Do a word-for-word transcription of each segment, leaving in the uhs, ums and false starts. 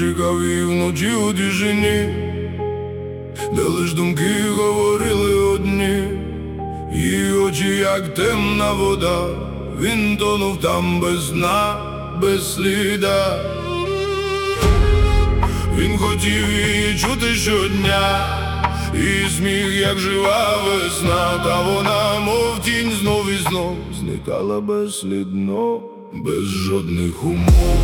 чекав її вночі у тишині, де лиш думки говорили одні. Її очі, як темна вода, він тонув там без дна, без сліда. Він хотів її чути щодня, і сміх, як жива весна. Та вона, мов тінь, знов і знов зникала безслідно, без жодних умов.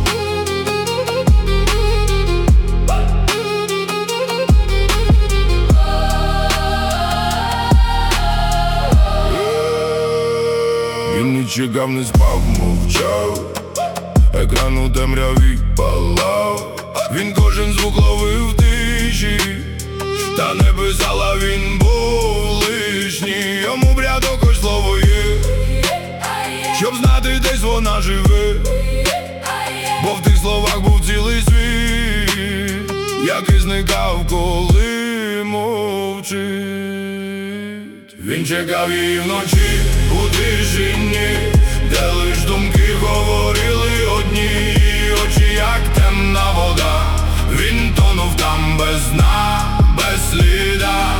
Він не чекав, не спав, мовчав, екран у темряві палав. Він кожен звук ловив тиші, та не писала, він був лишній. Йому б рядок хоч слово є, щоб знати, десь вона живе, бо в тих словах був цілий світ, який зникав, коли мовчить. Він чекав її вночі у тишині, де лиш думки говорили одні. Її очі, як темна вода, він тонув там без дна, без сліда.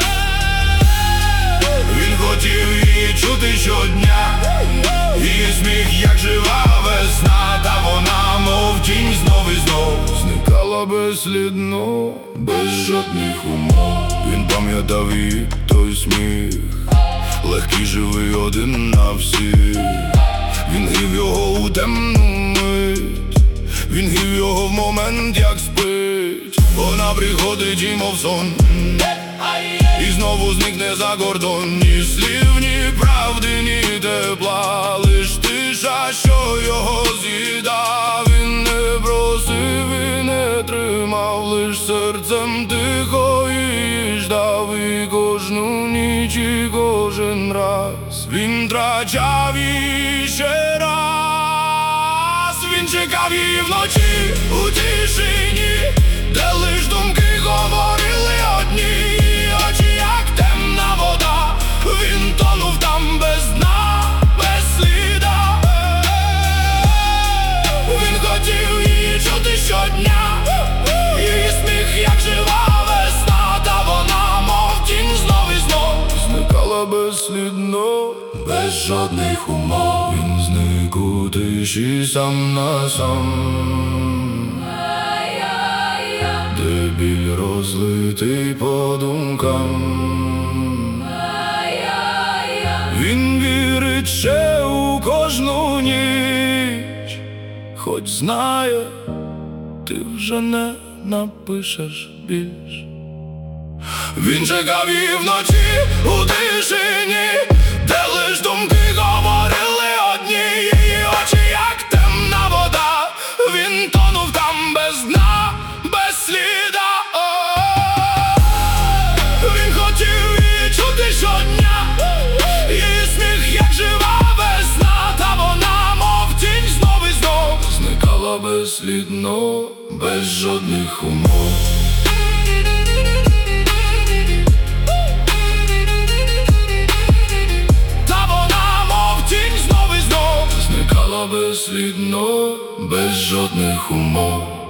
Він хотів її чути щодня, її сміх, як жива весна. Та вона, мов тінь, знов і знов зникала безслідно, без жодних умов. Він пам'ятав її той сміх, легкий, живий, один на всіх. Він грів його у темну мить, він грів його в момент, як спить. Вона приходить і мов сон, і знову зникне за кордон. Ні слів, ні правди, ні тепла, лиш тиша, що його з'їдав. Він не просив і не тримав, лиш серцем тихо її ждав. І кожну ніч, і кожен раз він втрачав її ще раз. Він чекав її вночі у тишині, де лиш думки говорили одні. Її очі, як темна вода, він тонув там без дна, без сліда. Він хотів її чути щодня, її сміх, як жива весна. Та вона, мов тінь, знов і знов зникала безслідно, без жодних умов. Він зник у тиші сам на сам, де біль розлитий по думкам. Він вірить ще у кожну ніч, хоч знає, ти вже не напишеш більш. Він чекав її вночі у тишині, де лиш думки говорили одні. Її очі, як темна вода, він тонув там без дна, без сліда. Він хотів її чути щодня, її сміх, як жива весна. Та вона, мов тінь, знов і знов зникала безслідно, без жодних умов. Безслідно, без жодних умов.